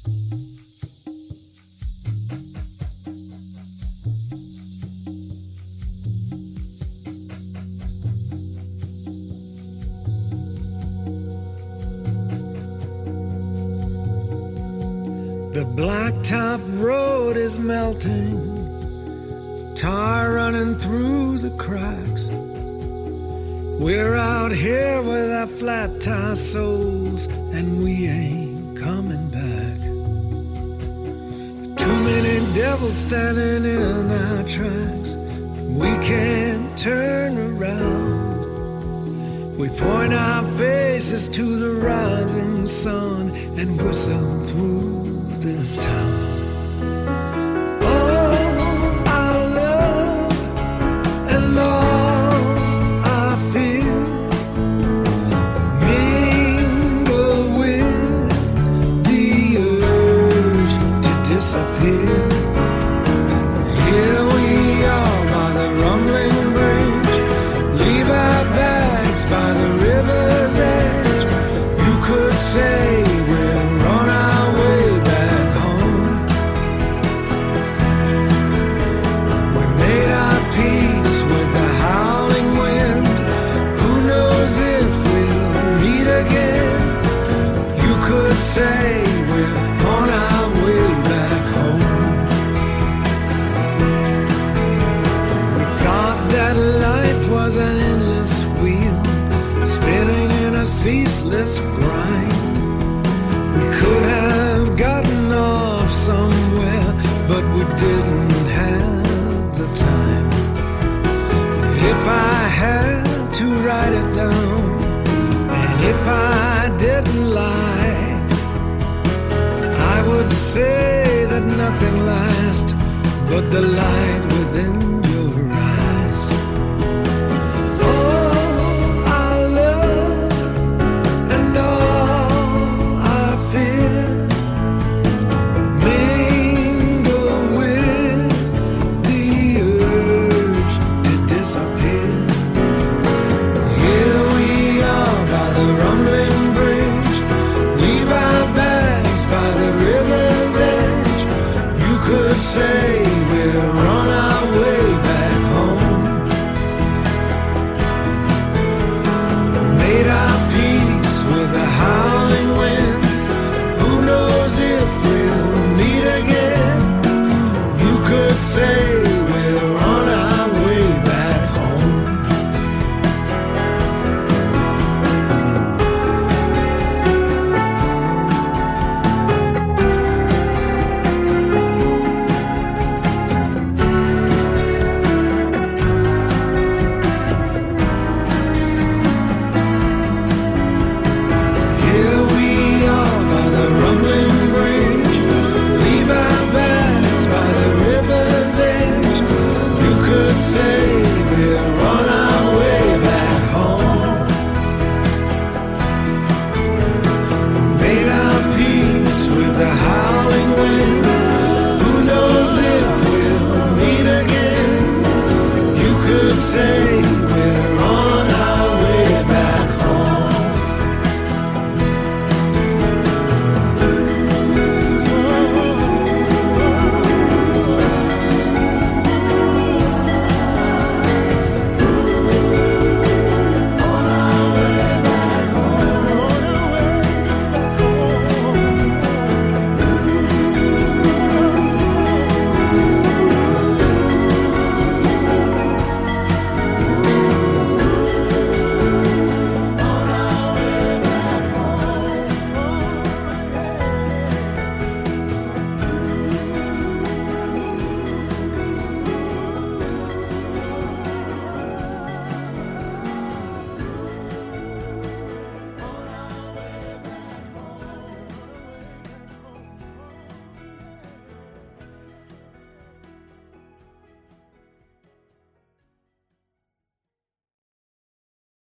The blacktop road is melting, tar running through the cracks. We're out here with our flat tire souls, and we ain't coming back. Too many devils standing in our tracks, we can't turn around. We point our faces to the rising sun and whistle through this town. All our love and all our fear mingle with the urge to disappear. Here we are by the rumbling bridge, leave our bags by the river's edge. You could say we're on our way back home. We made our peace with the howling wind. Who knows if we'll meet again? You could say we're on our way back home. We thought that life was an endless wheel, spinning in a ceaseless grind. We could have gotten off somewhere, but we didn't have the time. If I had to write it down, and if I didn't lie, I would say that nothing lasts but the light within you.